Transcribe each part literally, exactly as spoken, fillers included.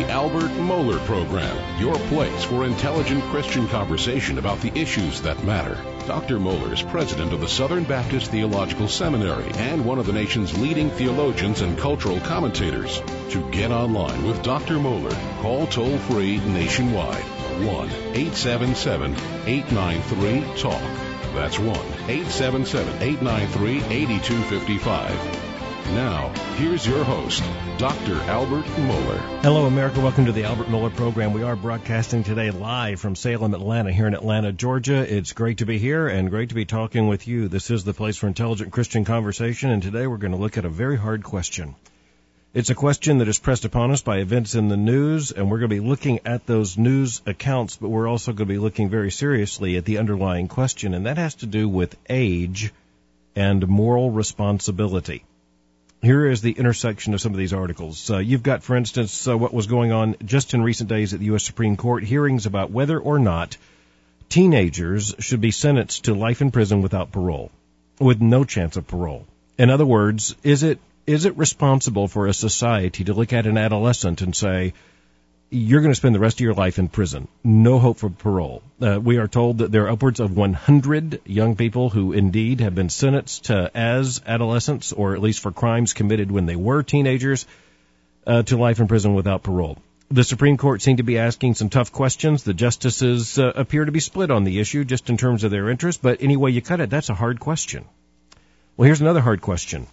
the Albert Mohler Program, your place for intelligent Christian conversation about the issues that matter. Doctor Mohler is president of the Southern Baptist Theological Seminary and one of the nation's leading theologians and cultural commentators. To get online with Doctor Mohler, call toll-free nationwide, one eight seven seven, eight nine three, talk. That's one eight seven seven, eight nine three, eight two five five. Now, here's your host, Doctor Albert Mohler. Hello, America. Welcome to the Albert Mohler Program. We are broadcasting today live from Salem, Atlanta, here in Atlanta, Georgia. It's great to be here and great to be talking with you. This is the place for intelligent Christian conversation, and today we're going to look at a very hard question. It's a question that is pressed upon us by events in the news, and we're going to be looking at those news accounts, but we're also going to be looking very seriously at the underlying question, and that has to do with age and moral responsibility. Here is the intersection of some of these articles. Uh, you've got, for instance, uh, what was going on just in recent days at the U S Supreme Court, hearings about whether or not teenagers should be sentenced to life in prison without parole, with no chance of parole. In other words, is it is it responsible for a society to look at an adolescent and say, you're going to spend the rest of your life in prison, no hope for parole? Uh, we are told that there are upwards of one hundred young people who indeed have been sentenced uh, as adolescents, or at least for crimes committed when they were teenagers, uh, to life in prison without parole. The Supreme Court seemed to be asking some tough questions. The justices uh, appear to be split on the issue just in terms of their interest, but any way you cut it, that's a hard question. Well, here's another hard question.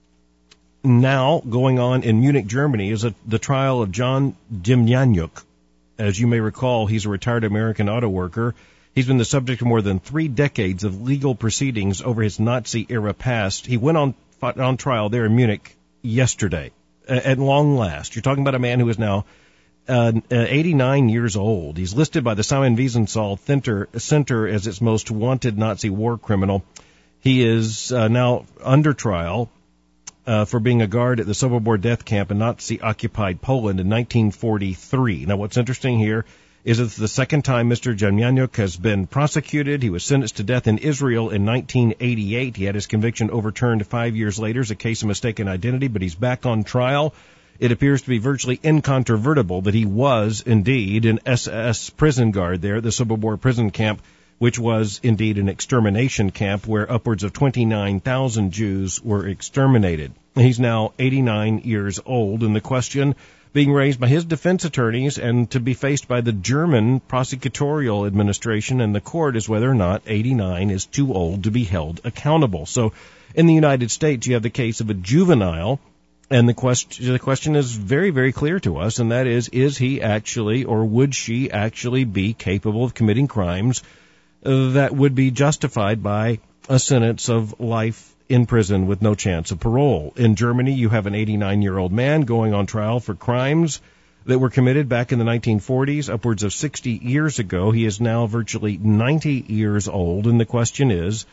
Now, going on in Munich, Germany, is a, the trial of John Demjanjuk. As you may recall, he's a retired American auto worker. He's been the subject of more than three decades of legal proceedings over his Nazi-era past. He went on on trial there in Munich yesterday, at long last. You're talking about a man who is now uh, eighty-nine years old. He's listed by the Simon Wiesenthal Center, Center as its most wanted Nazi war criminal. He is uh, now under trial Uh, for being a guard at the Sobibor death camp in Nazi-occupied Poland in nineteen forty-three. Now, what's interesting here is it's the second time Mister Demjanjuk has been prosecuted. He was sentenced to death in Israel in nineteen eighty-eight. He had his conviction overturned five years later as a case of mistaken identity, but he's back on trial. It appears to be virtually incontrovertible that he was indeed an S S prison guard there at the Sobibor prison camp, which was indeed an extermination camp where upwards of twenty-nine thousand Jews were exterminated. He's now eighty-nine years old, and the question being raised by his defense attorneys and to be faced by the German prosecutorial administration and the court is whether or not eighty-nine is too old to be held accountable. So in the United States, you have the case of a juvenile, and the question, the question is very, very clear to us, and that is, is he actually or would she actually be capable of committing crimes that would be justified by a sentence of life in prison with no chance of parole? In Germany, you have an eighty-nine-year-old man going on trial for crimes that were committed back in the nineteen forties, upwards of sixty years ago. He is now virtually ninety years old, and the question is,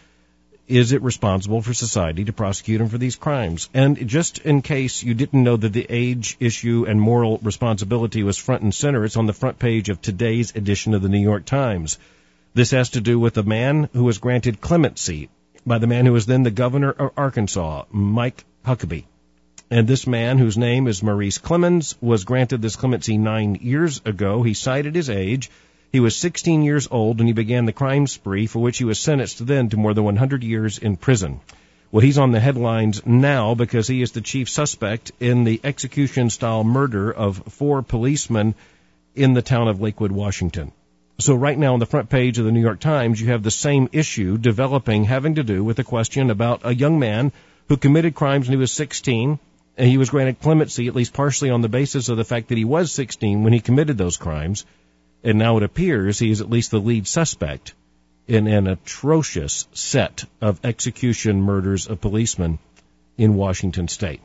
is it responsible for society to prosecute him for these crimes? And just in case you didn't know that the age issue and moral responsibility was front and center, it's on the front page of today's edition of the New York Times. This has to do with a man who was granted clemency by the man who was then the governor of Arkansas, Mike Huckabee. And this man, whose name is Maurice Clemens, was granted this clemency nine years ago. He cited his age. He was sixteen years old when he began the crime spree, for which he was sentenced then to more than one hundred years in prison. Well, he's on the headlines now because he is the chief suspect in the execution-style murder of four policemen in the town of Lakewood, Washington. So right now on the front page of the New York Times, you have the same issue developing having to do with a question about a young man who committed crimes when he was sixteen, and he was granted clemency, at least partially on the basis of the fact that he was sixteen when he committed those crimes. And now it appears he is at least the lead suspect in an atrocious set of execution murders of policemen in Washington state.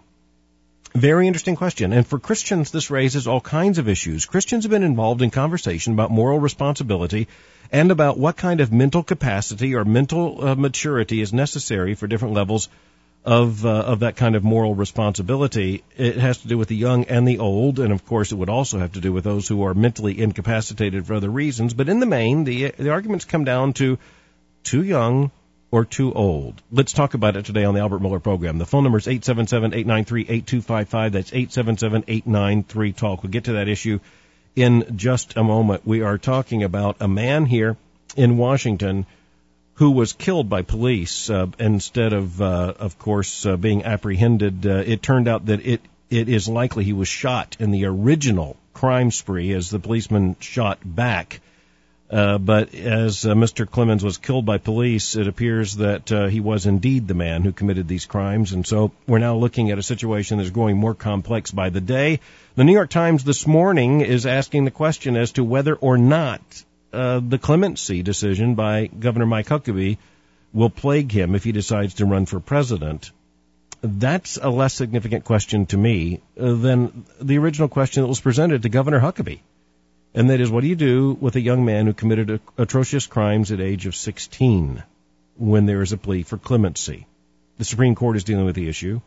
Very interesting question. And for Christians, this raises all kinds of issues. Christians have been involved in conversation about moral responsibility and about what kind of mental capacity or mental uh, maturity is necessary for different levels of uh, of that kind of moral responsibility. It has to do with the young and the old, and of course it would also have to do with those who are mentally incapacitated for other reasons. But in the main, the the arguments come down to too young or too old? Let's talk about it today on the Albert Miller program. The phone number is eight seven seven, eight nine three, eight two five five. That's eight seven seven, eight nine three, talk. We'll get to that issue in just a moment. We are talking about a man here in Washington who was killed by police uh, instead of, uh, of course, uh, being apprehended. Uh, it turned out that it it is likely he was shot in the original crime spree as the policeman shot back. Uh, but as uh, Mister Clemens was killed by police, it appears that uh, he was indeed the man who committed these crimes. And so we're now looking at a situation that's growing more complex by the day. The New York Times this morning is asking the question as to whether or not Uh, the clemency decision by Governor Mike Huckabee will plague him if he decides to run for president. That's a less significant question to me uh, than the original question that was presented to Governor Huckabee. And that is, what do you do with a young man who committed a, atrocious crimes at age of sixteen when there is a plea for clemency? The Supreme Court is dealing with the issue.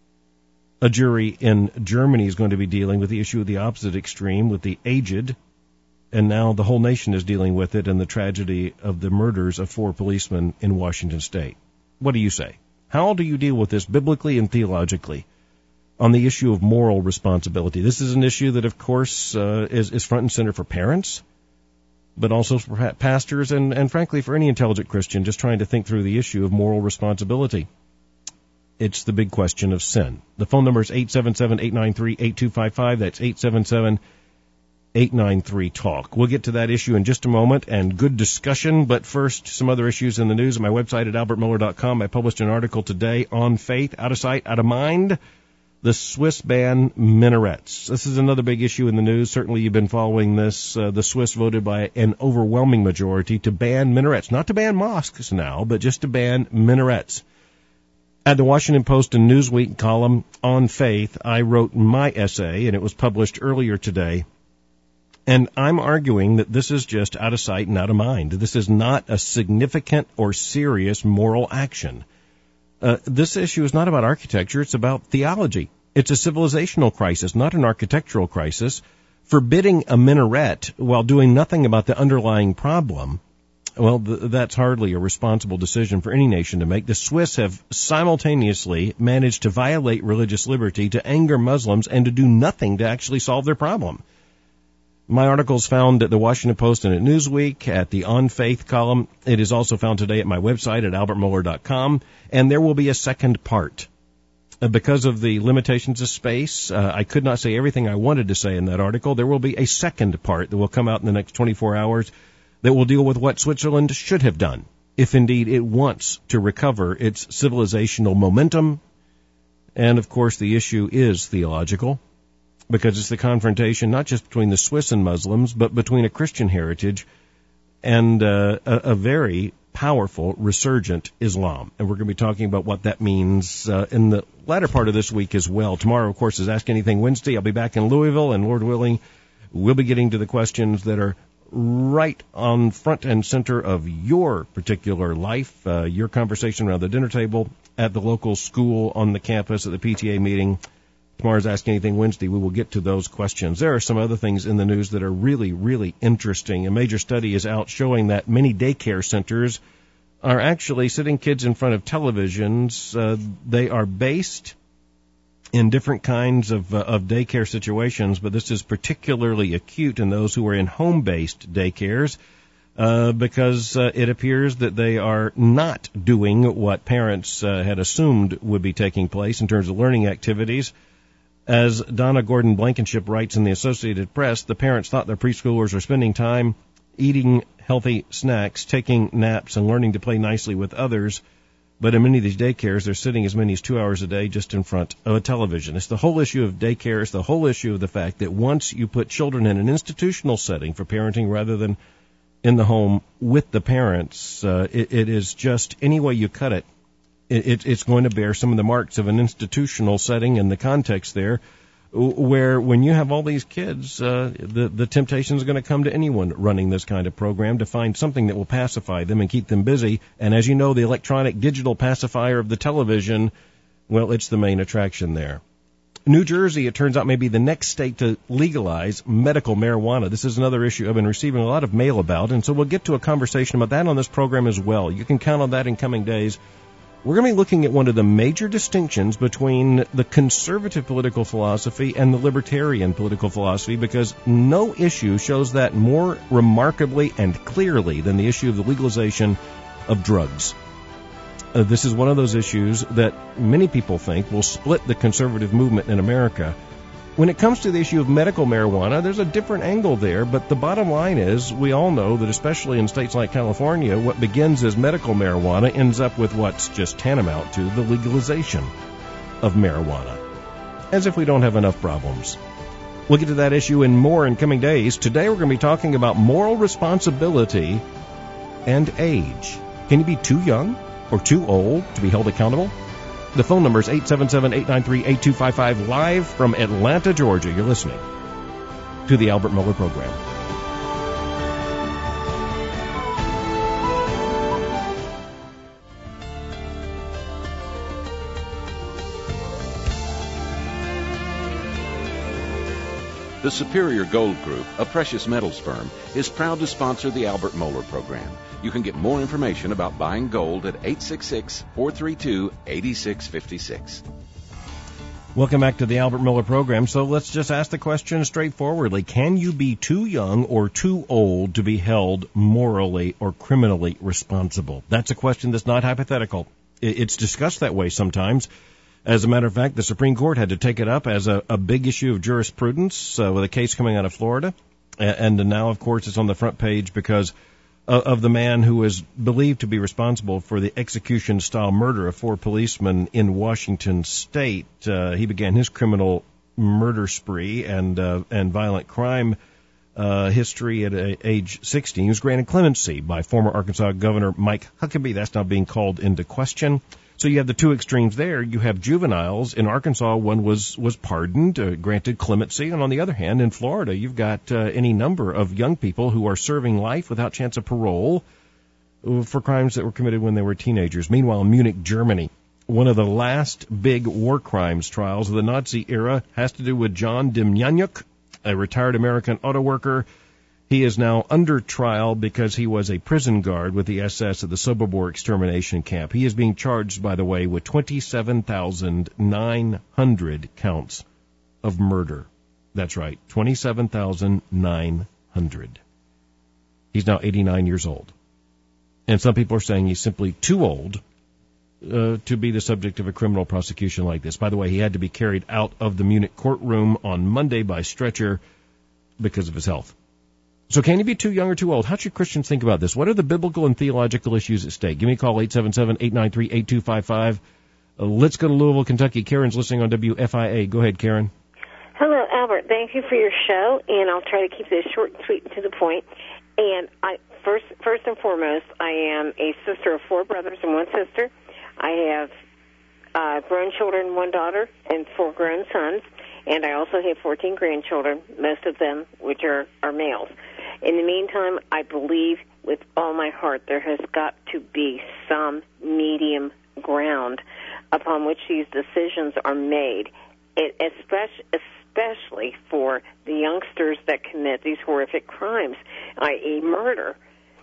A jury in Germany is going to be dealing with the issue of the opposite extreme with the aged. And now the whole nation is dealing with it and the tragedy of the murders of four policemen in Washington State. What do you say? How do you deal with this biblically and theologically on the issue of moral responsibility? This is an issue that, of course, uh, is, is front and center for parents, but also for pastors and, and, frankly, for any intelligent Christian just trying to think through the issue of moral responsibility. It's the big question of sin. The phone number is eight seven seven, eight nine three, eight two five five. That's eight seven seven, eight nine three, talk. We'll get to that issue in just a moment, and good discussion. But first, some other issues in the news. On my website at albert miller dot com, I published an article today on faith, out of sight, out of mind. The Swiss ban minarets. This is another big issue in the news. Certainly you've been following this. Uh, the Swiss voted by an overwhelming majority to ban minarets. Not to ban mosques now, but just to ban minarets. At the Washington Post and Newsweek column on faith, I wrote my essay, and it was published earlier today. And I'm arguing that this is just out of sight and out of mind. This is not a significant or serious moral action. Uh, this issue is not about architecture. It's about theology. It's a civilizational crisis, not an architectural crisis. Forbidding a minaret while doing nothing about the underlying problem, well, th- that's hardly a responsible decision for any nation to make. The Swiss have simultaneously managed to violate religious liberty, to anger Muslims, and to do nothing to actually solve their problem. My article is found at the Washington Post and at Newsweek, at the On Faith column. It is also found today at my website at albert miller dot com, and there will be a second part. Uh, because of the limitations of space, uh, I could not say everything I wanted to say in that article. There will be a second part that will come out in the next twenty-four hours that will deal with what Switzerland should have done, if indeed it wants to recover its civilizational momentum. And, of course, the issue is theological, because it's the confrontation not just between the Swiss and Muslims, but between a Christian heritage and uh, a, a very powerful, resurgent Islam. And we're going to be talking about what that means uh, in the latter part of this week as well. Tomorrow, of course, is Ask Anything Wednesday. I'll be back in Louisville, and Lord willing, we'll be getting to the questions that are right on front and center of your particular life, uh, your conversation around the dinner table, at the local school, on the campus, at the P T A meeting. Tomorrow's Ask Anything Wednesday. We will get to those questions. There are some other things in the news that are really, really interesting. A major study is out showing that many daycare centers are actually sitting kids in front of televisions. Uh, they are based in different kinds of, uh, of daycare situations, but this is particularly acute in those who are in home-based daycares uh, because uh, it appears that they are not doing what parents uh, had assumed would be taking place in terms of learning activities. As Donna Gordon Blankenship writes in the Associated Press, the parents thought their preschoolers were spending time eating healthy snacks, taking naps, and learning to play nicely with others. But in many of these daycares, they're sitting as many as two hours a day just in front of a television. It's the whole issue of daycare. It's the whole issue of the fact that once you put children in an institutional setting for parenting rather than in the home with the parents, uh, it, it is just any way you cut it, it, it's going to bear some of the marks of an institutional setting in the context there, where when you have all these kids, uh, the, the temptation is going to come to anyone running this kind of program to find something that will pacify them and keep them busy. And as you know, the electronic digital pacifier of the television, well, it's the main attraction there. New Jersey, it turns out, may be the next state to legalize medical marijuana. This is another issue I've been receiving a lot of mail about, and so we'll get to a conversation about that on this program as well. You can count on that in coming days. We're going to be looking at one of the major distinctions between the conservative political philosophy and the libertarian political philosophy, because no issue shows that more remarkably and clearly than the issue of the legalization of drugs. Uh, this is one of those issues that many people think will split the conservative movement in America. When it comes to the issue of medical marijuana, there's a different angle there, but the bottom line is we all know that especially in states like California, what begins as medical marijuana ends up with what's just tantamount to the legalization of marijuana. As if we don't have enough problems. We'll get to that issue and more in coming days. Today we're going to be talking about moral responsibility and age. Can you be too young or too old to be held accountable? The phone number is eight seven seven, eight nine three, eight two five five, live from Atlanta, Georgia. You're listening to the Albert Mohler Program. The Superior Gold Group, a precious metals firm, is proud to sponsor the Albert Mohler Program. You can get more information about buying gold at eight six six, four three two, eight six five six. Welcome back to the Albert Mohler Program. So let's just ask the question straightforwardly. Can you be too young or too old to be held morally or criminally responsible? That's a question that's not hypothetical. It's discussed that way sometimes. As a matter of fact, the Supreme Court had to take it up as a, a big issue of jurisprudence uh, with a case coming out of Florida. And, and now, of course, it's on the front page because of, of the man who is believed to be responsible for the execution-style murder of four policemen in Washington State. Uh, he began his criminal murder spree and uh, and violent crime uh, history at a, age sixteen. He was granted clemency by former Arkansas Governor Mike Huckabee. That's now being called into question. So you have the two extremes there. You have juveniles. In Arkansas, one was, was pardoned, uh, granted clemency. And on the other hand, in Florida, you've got uh, any number of young people who are serving life without chance of parole for crimes that were committed when they were teenagers. Meanwhile, in Munich, Germany, one of the last big war crimes trials of the Nazi era has to do with John Demjanjuk, a retired American auto worker. He is now under trial because he was a prison guard with the S S at the Sobibor extermination camp. He is being charged, by the way, with twenty-seven thousand nine hundred counts of murder. That's right, twenty-seven thousand nine hundred. He's now eighty-nine years old. And some people are saying he's simply too old uh, to be the subject of a criminal prosecution like this. By the way, he had to be carried out of the Munich courtroom on Monday by stretcher because of his health. So can you be too young or too old? How should Christians think about this? What are the biblical and theological issues at stake? Give me a call, eight seven seven, eight nine three, eight two five five. Uh, let's go to Louisville, Kentucky. Karen's listening on W F I A. Go ahead, Karen. Hello, Albert. Thank you for your show, and I'll try to keep this short and sweet and to the point. And I first, first and foremost, I am a sister of four brothers and one sister. I have uh, grown children, one daughter, and four grown sons. And I also have fourteen grandchildren, most of them which are, are males. In the meantime, I believe with all my heart there has got to be some medium ground upon which these decisions are made, it, especially, especially for the youngsters that commit these horrific crimes, that is murder.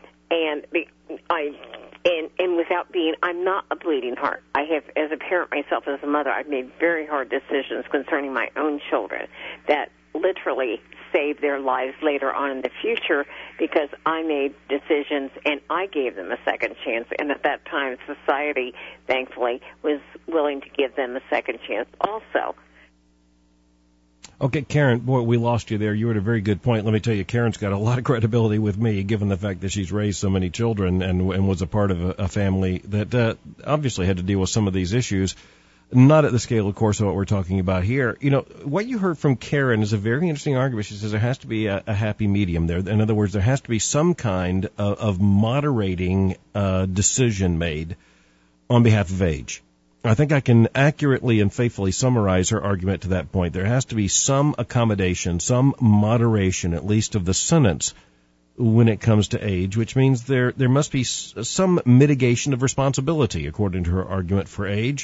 And the, I and and without being, I'm not a bleeding heart. I have, as a parent myself, as a mother, I've made very hard decisions concerning my own children that literally saved their lives later on in the future because I made decisions and I gave them a second chance. And at that time, society, thankfully, was willing to give them a second chance also. Okay, Karen, boy, we lost you there. You were at a very good point. Let me tell you, Karen's got a lot of credibility with me, given the fact that she's raised so many children and, and was a part of a, a family that uh, obviously had to deal with some of these issues. Not at the scale, of course, of what we're talking about here. You know, what you heard from Karen is a very interesting argument. She says there has to be a, a happy medium there. In other words, there has to be some kind of, of moderating uh, decision made on behalf of age. I think I can accurately and faithfully summarize her argument to that point. There has to be some accommodation, some moderation, at least of the sentence when it comes to age, which means there there must be some mitigation of responsibility, according to her argument, for age.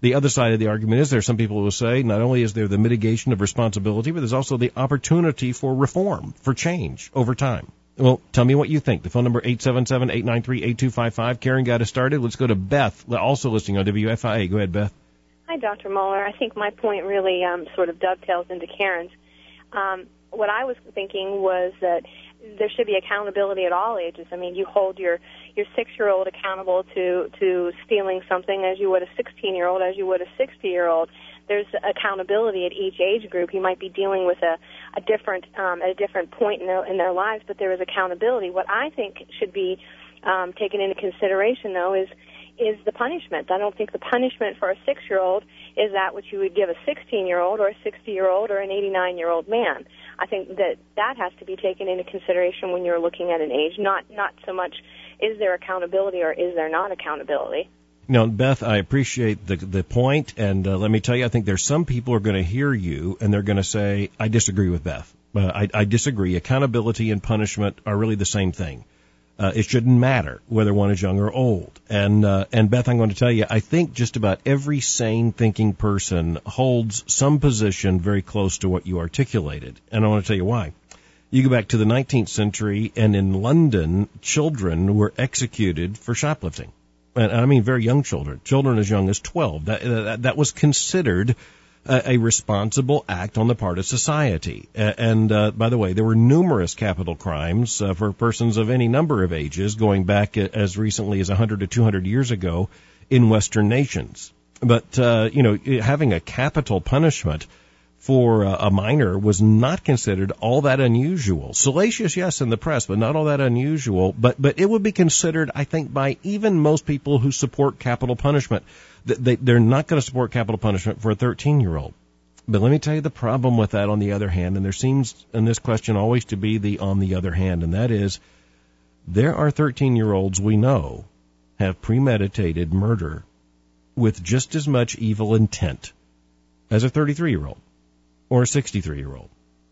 The other side of the argument is there are some people who will say not only is there the mitigation of responsibility, but there's also the opportunity for reform, for change over time. Well, tell me what you think. The phone number eight seven seven, eight nine three, eight two five five. Karen got us started. Let's go to Beth, also listening on W F I A. Go ahead, Beth. Hi, Doctor Moeller. I think my point really um, sort of dovetails into Karen's. Um, what I was thinking was that there should be accountability at all ages. I mean, you hold your, your six-year-old accountable to, to stealing something as you would a sixteen-year-old, as you would a sixty-year-old. There's accountability at each age group. You might be dealing with a, a different um, at a different point in their, in their lives, but there is accountability. What I think should be um, taken into consideration, though, is is the punishment. I don't think the punishment for a six-year-old is that which you would give a sixteen-year-old or a sixty-year-old or an eighty-nine-year-old man. I think that that has to be taken into consideration when you're looking at an age, not not so much is there accountability or is there not accountability. Now, Beth, I appreciate the the point, and uh, let me tell you, I think there's some people who are going to hear you, and they're going to say, I disagree with Beth. Uh, I, I disagree. Accountability and punishment are really the same thing. Uh, it shouldn't matter whether one is young or old. And uh, and Beth, I'm going to tell you, I think just about every sane thinking person holds some position very close to what you articulated. And I want to tell you why. You go back to the nineteenth century, and in London, children were executed for shoplifting. And I mean very young children, children as young as twelve. That, that, that was considered a, a responsible act on the part of society. And uh, by the way, there were numerous capital crimes uh, for persons of any number of ages going back as recently as one hundred to two hundred years ago in Western nations. But, uh, you know, having a capital punishment for uh, a minor was not considered all that unusual. Salacious, yes, in the press, but not all that unusual. But but it would be considered, I think, by even most people who support capital punishment. They, they're not going to support capital punishment for a thirteen-year-old. But let me tell you the problem with that on the other hand, and there seems in this question always to be the on the other hand, and that is there are thirteen-year-olds we know have premeditated murder with just as much evil intent as a thirty-three-year-old. Or a sixty-three-year-old,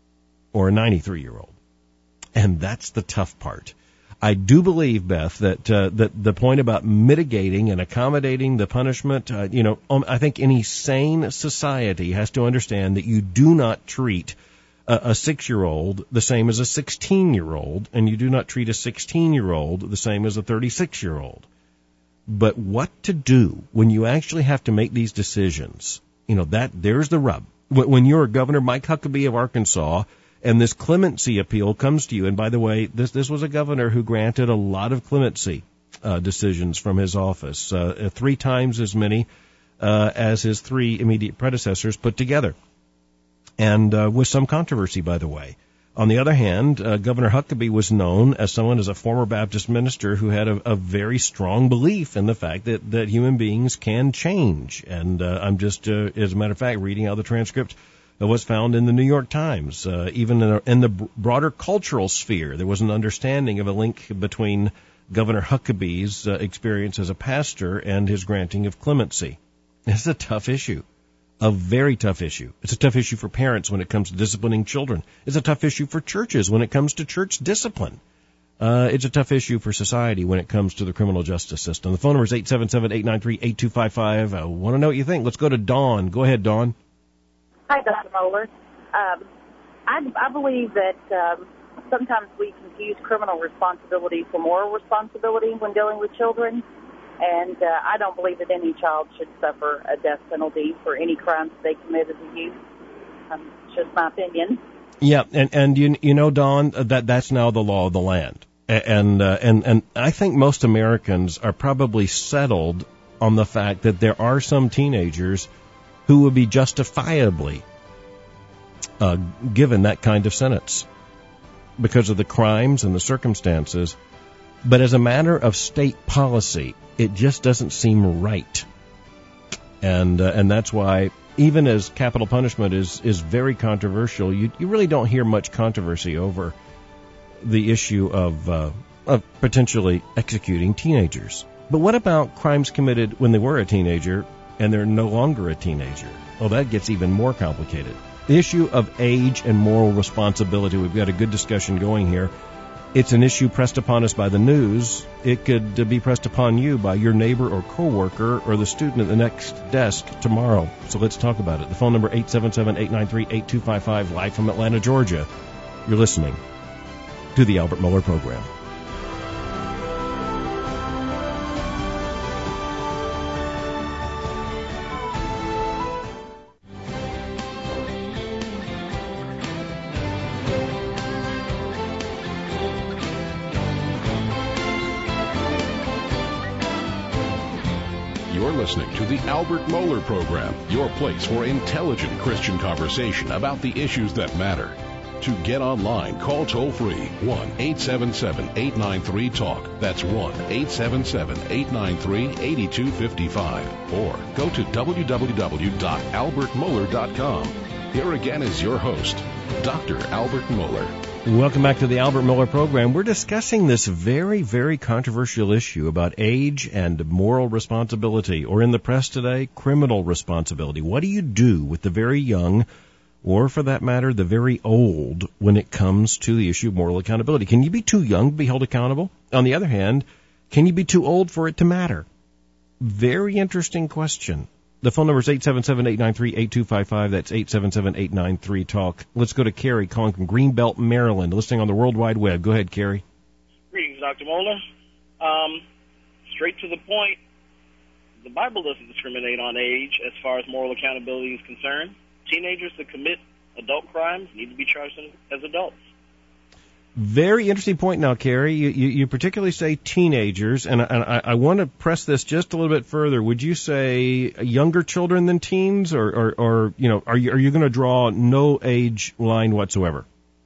or a ninety-three-year-old. And that's the tough part. I do believe, Beth, that uh, that the point about mitigating and accommodating the punishment, uh, you know, um, I think any sane society has to understand that you do not treat a, a six-year-old the same as a sixteen-year-old, and you do not treat a sixteen-year-old the same as a thirty-six-year-old. But what to do when you actually have to make these decisions, you know, that there's the rub. When you're Governor Mike Huckabee of Arkansas and this clemency appeal comes to you, and by the way, this this was a governor who granted a lot of clemency uh, decisions from his office, uh, three times as many uh, as his three immediate predecessors put together, and uh, with some controversy, by the way. On the other hand, uh, Governor Huckabee was known as someone, as a former Baptist minister, who had a, a very strong belief in the fact that, that human beings can change. And uh, I'm just, uh, as a matter of fact, reading out the transcript of what's found in the New York Times. Uh, even in, a, in the broader cultural sphere, there was an understanding of a link between Governor Huckabee's uh, experience as a pastor and his granting of clemency. It's a tough issue. A very tough issue. It's a tough issue for parents when it comes to disciplining children. It's a tough issue for churches when it comes to church discipline. Uh, it's a tough issue for society when it comes to the criminal justice system. The phone number is eight seven seven, eight nine three, eight two five five. I want to know what you think. Let's go to Dawn. Go ahead, Dawn. Hi, Doctor Moeller. Um, I, I believe that um, sometimes we confuse criminal responsibility for moral responsibility when dealing with children. And uh, I don't believe that any child should suffer a death penalty for any crimes they committed as a youth. Um, it's just my opinion. Yeah, and and you you know, Dawn, that that's now the law of the land, and uh, and and I think most Americans are probably settled on the fact that there are some teenagers who would be justifiably uh, given that kind of sentence because of the crimes and the circumstances. But as a matter of state policy, it just doesn't seem right. And uh, and that's why, even as capital punishment is, is very controversial, you, you really don't hear much controversy over the issue of, uh, of potentially executing teenagers. But what about crimes committed when they were a teenager and they're no longer a teenager? Well, that gets even more complicated. The issue of age and moral responsibility, we've got a good discussion going here. it's an issue pressed upon us by the news. It could be pressed upon you by your neighbor or coworker or the student at the next desk tomorrow. So let's talk about it. The phone number eight seven seven, eight nine three, eight two five five, live from Atlanta, Georgia. You're listening to the Albert Mohler Program. You're listening to the Albert Mohler Program, your place for intelligent Christian conversation about the issues that matter. To get online, call toll-free one eight seven seven, eight nine three, talk. That's one eight seven seven, eight nine three, eight two five five. Or go to w w w dot albert mohler dot com. Here again is your host, Doctor Albert Mohler. Welcome back to the Albert Mohler Program. We're discussing this very, very controversial issue about age and moral responsibility, or in the press today, criminal responsibility. What do you do with the very young, or for that matter, the very old, when it comes to the issue of moral accountability? Can you be too young to be held accountable? On the other hand, can you be too old for it to matter? Very interesting question. The phone number is eight seven seven, eight nine three, eight two five five. That's eight seven seven, eight nine three, talk. Let's go to Carrie calling from Greenbelt, Maryland, listening on the World Wide Web. Go ahead, Carrie. Greetings, Doctor Mohler. Um, straight to the point, the Bible doesn't discriminate on age as far as moral accountability is concerned. Teenagers that commit adult crimes need to be charged as adults. Very interesting point now, Carrie. You, you, you particularly say teenagers, and, and I, I want to press this just a little bit further. Would you say younger children than teens, or, or, or you know, are you are you going to draw no age line whatsoever?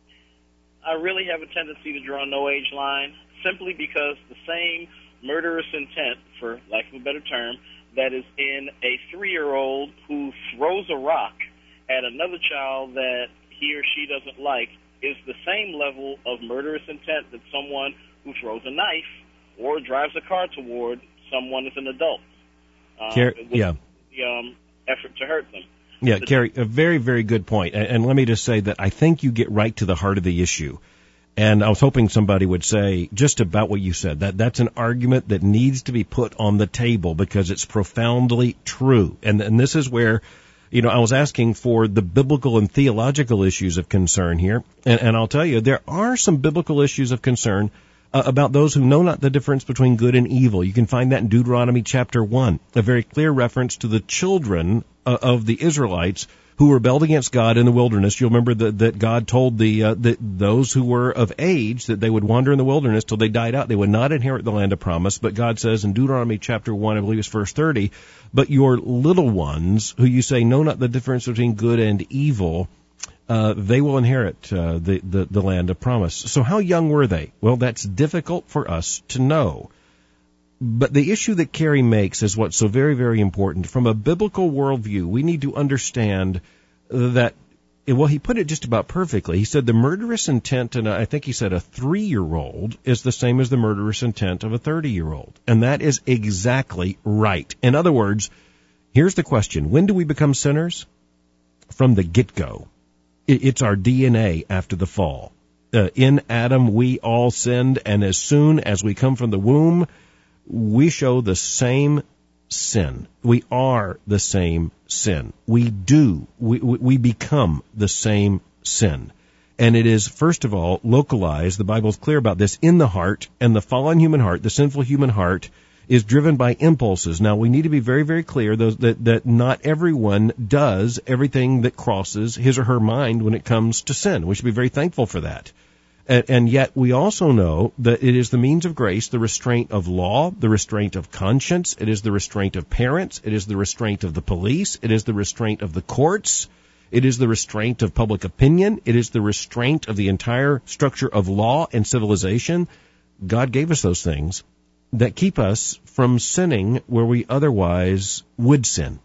I really have a tendency to draw no age line, simply because the same murderous intent, for lack of a better term, that is in a three-year-old who throws a rock at another child that he or she doesn't like is the same level of murderous intent that someone who throws a knife or drives a car toward someone as an adult. Um, Car- with yeah. the um, effort to hurt them. Yeah, the, Carrie, a very, very good point. And, and let me just say that I think you get right to the heart of the issue. And I was hoping somebody would say just about what you said. That that's an argument that needs to be put on the table because it's profoundly true. And, and this is where, you know, I was asking for the biblical and theological issues of concern here. And, and I'll tell you, there are some biblical issues of concern uh, about those who know not the difference between good and evil. You can find that in Deuteronomy chapter one, a very clear reference to the children uh, of the Israelites who rebelled against God in the wilderness. You'll remember that, that God told the, uh, the those who were of age that they would wander in the wilderness till they died out. They would not inherit the land of promise. But God says in Deuteronomy chapter one, I believe it's verse thirty, but your little ones, who you say know not the difference between good and evil, uh, they will inherit uh, the, the, the land of promise. So how young were they? Well, that's difficult for us to know. But the issue that Carrie makes is what's so very, very important. From a biblical worldview, we need to understand that, well, he put it just about perfectly. He said the murderous intent, and I think he said a three-year-old, is the same as the murderous intent of a thirty-year-old. And that is exactly right. In other words, here's the question. When do we become sinners? From the get-go. It's our D N A after the fall. Uh, in Adam, we all sinned, and as soon as we come from the womb, we show the same sin. We are the same sin. We do. We, we become the same sin. And it is, first of all, localized. The Bible is clear about this in the heart. And the fallen human heart, the sinful human heart, is driven by impulses. Now, we need to be very, very clear those, that, that not everyone does everything that crosses his or her mind when it comes to sin. We should be very thankful for that. And, and yet we also know that it is the means of grace, the restraint of law, the restraint of conscience. It is the restraint of parents. It is the restraint of the police. It is the restraint of the courts. It is the restraint of public opinion. It is the restraint of the entire structure of law and civilization. God gave us those things that keep us from sinning where we otherwise would sin.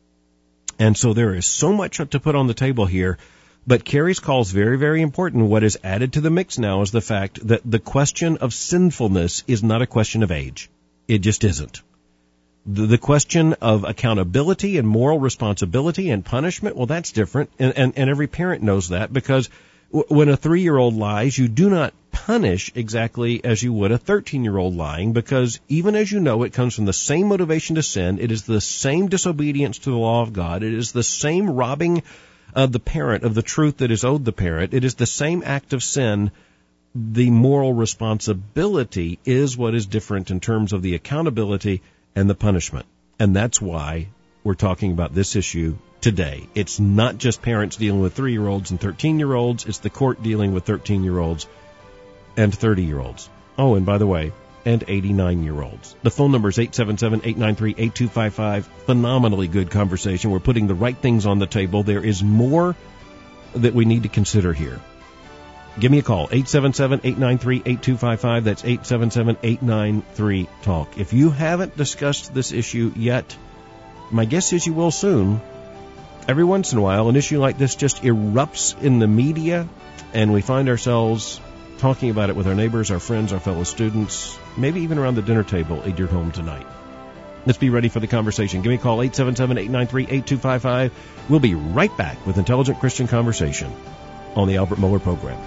And so there is so much to put on the table here. But Carrie's call is very, very important. What is added to the mix now is the fact that the question of sinfulness is not a question of age. It just isn't. The, the question of accountability and moral responsibility and punishment, well, that's different. And, and, and every parent knows that, because w- when a three-year-old lies, you do not punish exactly as you would a thirteen-year-old lying, because even as you know, it comes from the same motivation to sin. It is the same disobedience to the law of God. It is the same robbing of the parent of the truth that is owed the parent. It is the same act of sin. The moral responsibility is what is different in terms of the accountability and the punishment. And that's why we're talking about this issue today. It's not just parents dealing with three-year-olds and thirteen-year-olds. It's the court dealing with thirteen-year-olds and thirty-year-olds. Oh, and by the way, and eighty-nine-year-olds. The phone number is eight seven seven, eight nine three, eight two five five. Phenomenally good conversation. We're putting the right things on the table. There is more that we need to consider here. Give me a call, eight seven seven, eight nine three, eight two five five. That's eight seven seven, eight nine three, talk. If you haven't discussed this issue yet, my guess is you will soon. Every once in a while, an issue like this just erupts in the media, and we find ourselves talking about it with our neighbors, our friends, our fellow students, maybe even around the dinner table at your home tonight. Let's be ready for the conversation. Give me a call, eight seven seven, eight nine three, eight two five five. We'll be right back with Intelligent Christian Conversation on the Albert Mohler Program.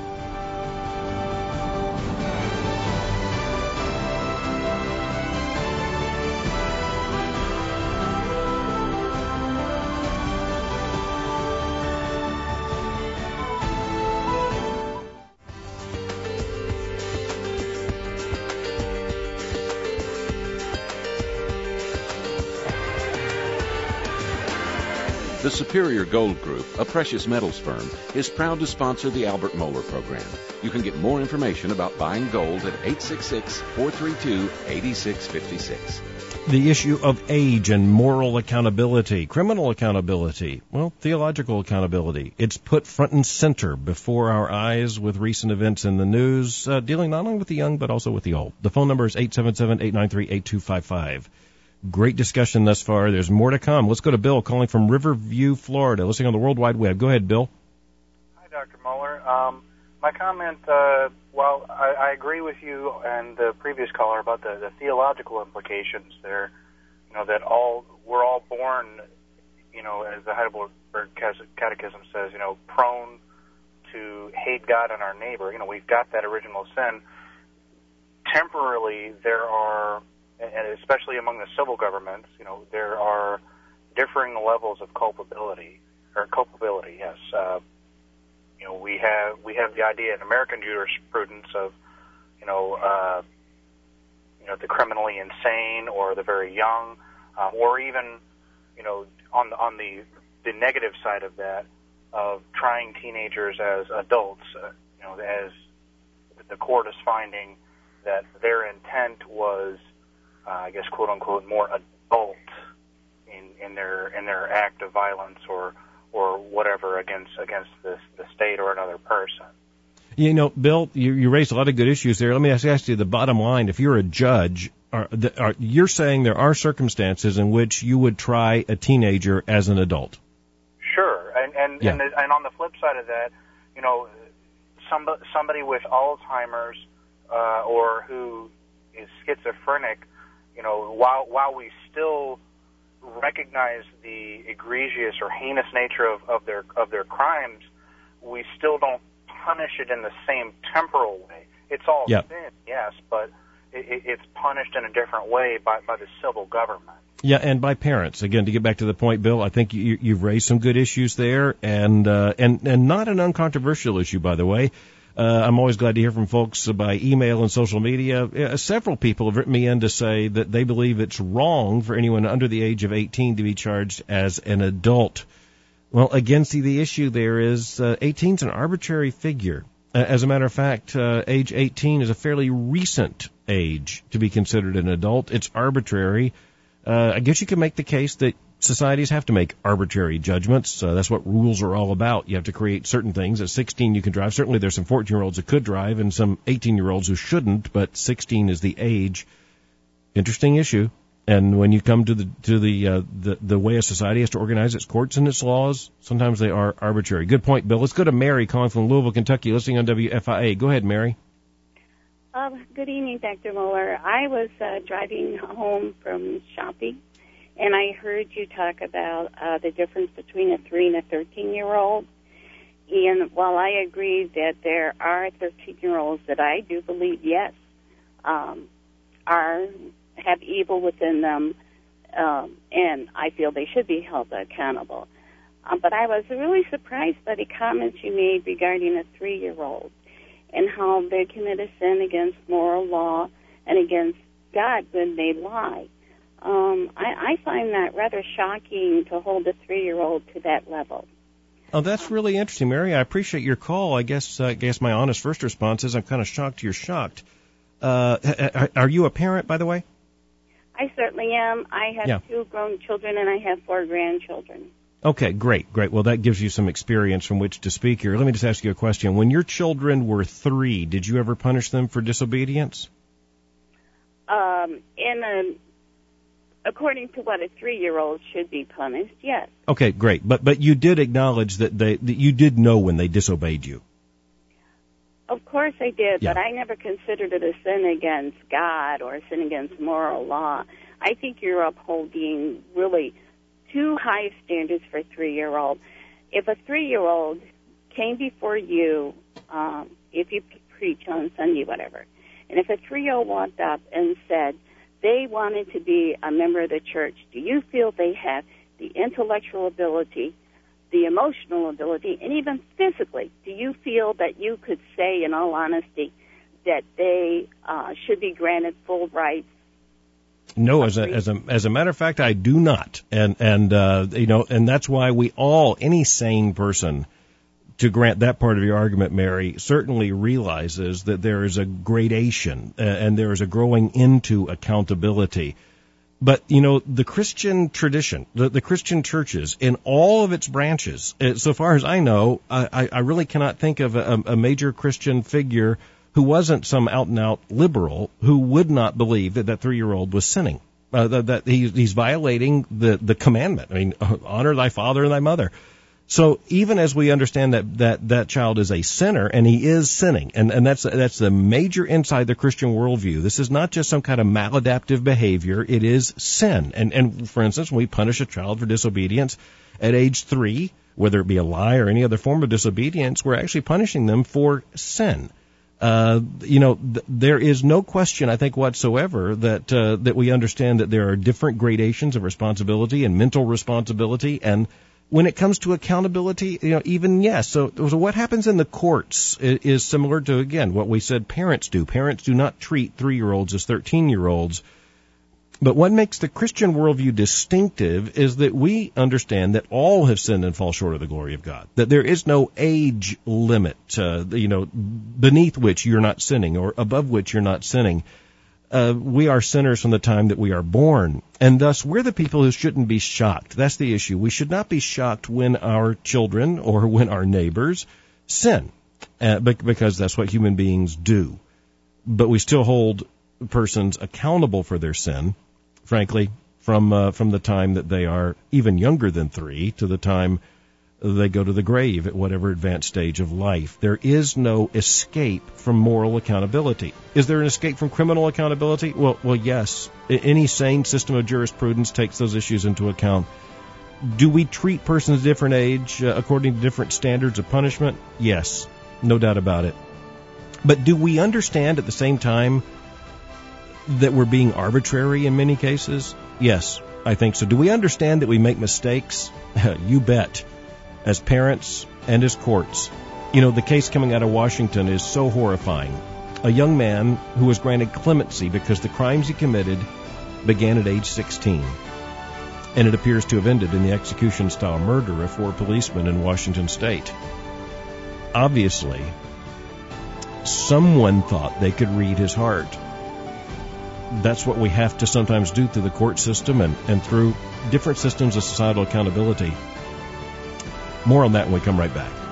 The Superior Gold Group, a precious metals firm, is proud to sponsor the Albert Mohler Program. You can get more information about buying gold at eight six six, four three two, eight six five six. The issue of age and moral accountability, criminal accountability, well, theological accountability. It's put front and center before our eyes with recent events in the news, uh, dealing not only with the young but also with the old. The phone number is eight seven seven, eight nine three, eight two five five. Great discussion thus far. There's more to come. Let's go to Bill calling from Riverview, Florida, listening on the World Wide Web. Go ahead, Bill. Hi, Doctor Mohler. Um, my comment, uh, well, I, I agree with you and the previous caller about the, the theological implications there. You know, that all we're all born, you know, as the Heidelberg Catechism says, you know, prone to hate God and our neighbor. You know, we've got that original sin. Temporarily, there are, and especially among the civil governments, you know, there are differing levels of culpability, or culpability, yes. Uh, you know, we have we have the idea in American jurisprudence of, you know, uh, you know, the criminally insane or the very young, um, or even, you know, on the, on the the negative side of that, of trying teenagers as adults, uh, you know, as the court is finding that their intent was, Uh, I guess, quote unquote, more adult in, in their in their act of violence or or whatever against against the the state or another person. You know, Bill, you, you raised a lot of good issues there. Let me ask, ask you the bottom line. If you're a judge, are, are, you're saying there are circumstances in which you would try a teenager as an adult. Sure, and and yeah. and, the, and on the flip side of that, you know, somebody somebody with Alzheimer's uh, or who is schizophrenic. You know, while while we still recognize the egregious or heinous nature of, of their of their crimes, we still don't punish it in the same temporal way. It's all yep. sin, yes, but it, it's punished in a different way by, by the civil government. Yeah, and by parents. Again, to get back to the point, Bill, I think you, you've raised some good issues there, and uh, and and not an uncontroversial issue, by the way. Uh, I'm always glad to hear from folks by email and social media. Uh, several people have written me in to say that they believe it's wrong for anyone under the age of eighteen to be charged as an adult. Well, again, see, the issue there is uh, eighteen is an arbitrary figure. Uh, as a matter of fact, uh, age eighteen is a fairly recent age to be considered an adult. It's arbitrary. Uh, I guess you can make the case that societies have to make arbitrary judgments. Uh, that's what rules are all about. You have to create certain things. At sixteen, you can drive. Certainly, there's some fourteen-year-olds that could drive and some eighteen-year-olds who shouldn't, but sixteen is the age. Interesting issue. And when you come to the to the uh, the, the way a society has to organize its courts and its laws, sometimes they are arbitrary. Good point, Bill. Let's go to Mary calling from Louisville, Kentucky, listening on W F I A. Go ahead, Mary. Um, good evening, Doctor Mohler. I was uh, driving home from shopping, and I heard you talk about uh, the difference between a three and a thirteen-year-old. and while I agree that there are thirteen-year-olds that I do believe, yes, um, are have evil within them, um, and I feel they should be held accountable. Um, but I was really surprised by the comments you made regarding a three-year-old and how they commit a sin against moral law and against God when they lie. Um, I, I find that rather shocking to hold a three-year-old to that level. Oh, that's really interesting, Mary. I appreciate your call. I guess uh, I guess my honest first response is I'm kind of shocked you're shocked. Uh, are you a parent, by the way? I certainly am. I have yeah. two grown children, and I have four grandchildren. Okay, great, great. Well, that gives you some experience from which to speak here. Let me just ask you a question. When your children were three, did you ever punish them for disobedience? Um, in a, according to what a three-year-old should be punished, yes. Okay, great. But but you did acknowledge that they that you did know when they disobeyed you. Of course I did, yeah. but I never considered it a sin against God or a sin against moral law. I think you're upholding really too high standards for a three-year-old. If a three-year-old came before you, um, if you preach on Sunday, whatever, and if a three-year-old walked up and said they wanted to be a member of the church, do you feel they have the intellectual ability, the emotional ability, and even physically, do you feel that you could say in all honesty that they uh, should be granted full rights? No, as a as a as a matter of fact, I do not, and and uh, you know, and that's why we all, any sane person, to grant that part of your argument, Mary, certainly realizes that there is a gradation uh, and there is a growing into accountability. But you know, the Christian tradition, the, the Christian churches, in all of its branches, uh, so far as I know, I, I really cannot think of a, a major Christian figure who wasn't some out-and-out liberal who would not believe that that three-year-old was sinning, uh, that, that he, he's violating the, the commandment. I mean, honor thy father and thy mother. So even as we understand that, that that child is a sinner, and he is sinning, and, and that's that's the major inside the Christian worldview. This is not just some kind of maladaptive behavior. It is sin. And, and for instance, when we punish a child for disobedience at age three, whether it be a lie or any other form of disobedience, we're actually punishing them for sin. Uh, you know, th- there is no question, I think, whatsoever that uh, that we understand that there are different gradations of responsibility and mental responsibility, and when it comes to accountability, you know, even yes. So, so what happens in the courts is, is similar to, again, what we said parents do. Parents do not treat three-year-olds as thirteen-year-olds. But what makes the Christian worldview distinctive is that we understand that all have sinned and fall short of the glory of God. That there is no age limit, uh, you know, beneath which you're not sinning or above which you're not sinning. Uh, we are sinners from the time that we are born, and thus we're the people who shouldn't be shocked. That's the issue. We should not be shocked when our children or when our neighbors sin, uh, because that's what human beings do. But we still hold persons accountable for their sin, frankly, from uh, from the time that they are even younger than three to the time they go to the grave at whatever advanced stage of life. There is no escape from moral accountability. Is there an escape from criminal accountability? Well, well, yes. Any sane system of jurisprudence takes those issues into account. Do we treat persons of different age uh, according to different standards of punishment? Yes, no doubt about it. But do we understand at the same time that we're being arbitrary in many cases? Yes, I think so. Do we understand that we make mistakes? You bet. As parents and as courts. You know, the case coming out of Washington is so horrifying. A young man who was granted clemency because the crimes he committed began at age sixteen. And it appears to have ended in the execution-style murder of four policemen in Washington state. Obviously, someone thought they could read his heart. That's what we have to sometimes do through the court system and, and through different systems of societal accountability. More on that when we come right back.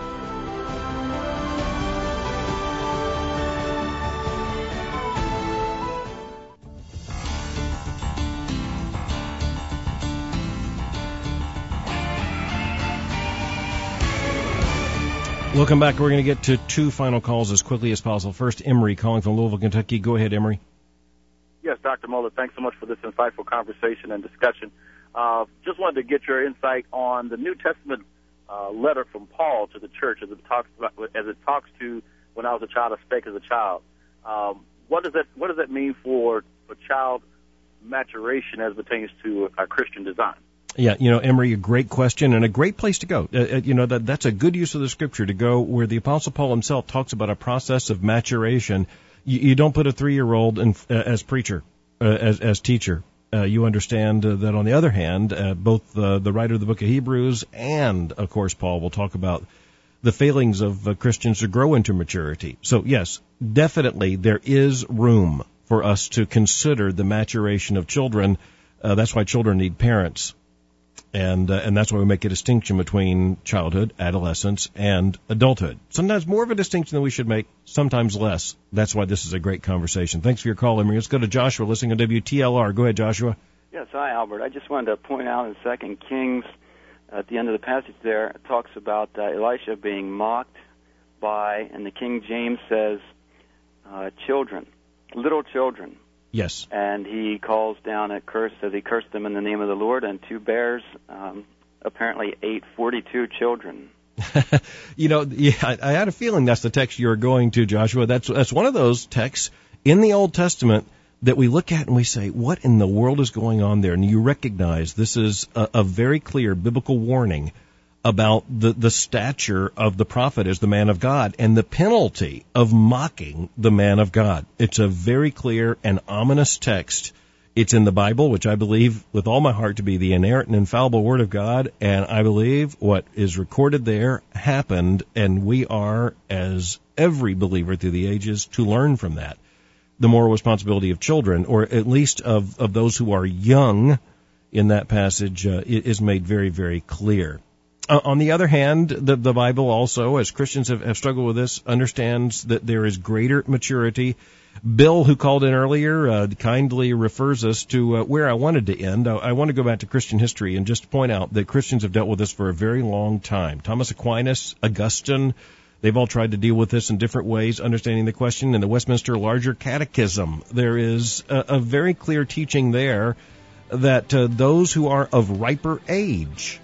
Welcome back. We're going to get to two final calls as quickly as possible. First, Emory calling from Louisville, Kentucky. Go ahead, Emory. Yes, Doctor Moeller, thanks so much for this insightful conversation and discussion. Uh, just wanted to get your insight on the New Testament uh, letter from Paul to the church as it talks about, as it talks to when I was a child, I spake as a child. Um, what does that what does that mean for for child maturation as pertains to a Christian design? Yeah, you know, Emery, a great question and a great place to go. Uh, you know, that that's a good use of the Scripture to go where the Apostle Paul himself talks about a process of maturation. You, you don't put a three-year-old in, uh, as preacher, uh, as as teacher. Uh, you understand uh, that on the other hand, uh, both uh, the writer of the book of Hebrews and, of course, Paul will talk about the failings of uh, Christians to grow into maturity. So, yes, definitely there is room for us to consider the maturation of children. Uh, that's why children need parents. And uh, and that's why we make a distinction between childhood, adolescence, and adulthood. Sometimes more of a distinction than we should make, sometimes less. That's why this is a great conversation. Thanks for your call, Emery. Let's go to Joshua listening on W T L R. Go ahead, Joshua. Yes, hi, Albert. I just wanted to point out in Second Kings, at the end of the passage there, it talks about uh, Elisha being mocked by, and the King James says, uh, children, little children. Yes. And he calls down a curse, says he cursed them in the name of the Lord, and two bears um, apparently ate forty-two children. You know, yeah, I, I had a feeling that's the text you were going to, Joshua. That's that's one of those texts in the Old Testament that we look at and we say, what in the world is going on there? And you recognize this is a, a very clear biblical warning about the, the stature of the prophet as the man of God and the penalty of mocking the man of God. It's a very clear and ominous text. It's in the Bible, which I believe with all my heart to be the inerrant and infallible Word of God, and I believe what is recorded there happened, and we are, as every believer through the ages, to learn from that. The moral responsibility of children, or at least of, of those who are young in that passage, uh, is made very, very clear. Uh, on the other hand, the, the Bible also, as Christians have, have struggled with this, understands that there is greater maturity. Bill, who called in earlier, uh, kindly refers us to uh, where I wanted to end. I, I want to go back to Christian history and just point out that Christians have dealt with this for a very long time. Thomas Aquinas, Augustine, they've all tried to deal with this in different ways, understanding the question. In the Westminster Larger Catechism, there is a, a very clear teaching there that uh, those who are of riper age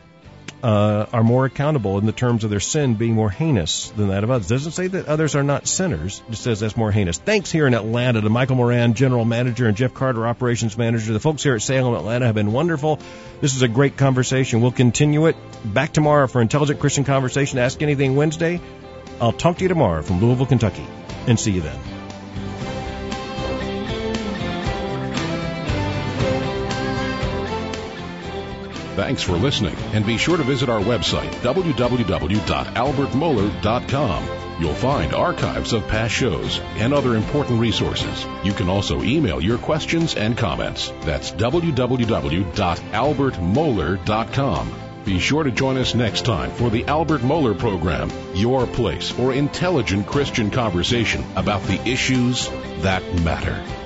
Uh, are more accountable in the terms of their sin being more heinous than that of others. It doesn't say that others are not sinners. It says that's more heinous. Thanks here in Atlanta to Michael Moran, General Manager, and Jeff Carter, Operations Manager. The folks here at Salem, Atlanta have been wonderful. This is a great conversation. We'll continue it. Back tomorrow for Intelligent Christian Conversation. Ask Anything Wednesday. I'll talk to you tomorrow from Louisville, Kentucky. And see you then. Thanks for listening, and be sure to visit our website, w w w dot albert mohler dot com. You'll find archives of past shows and other important resources. You can also email your questions and comments. That's w w w dot albert mohler dot com. Be sure to join us next time for the Albert Mohler Program, your place for intelligent Christian conversation about the issues that matter.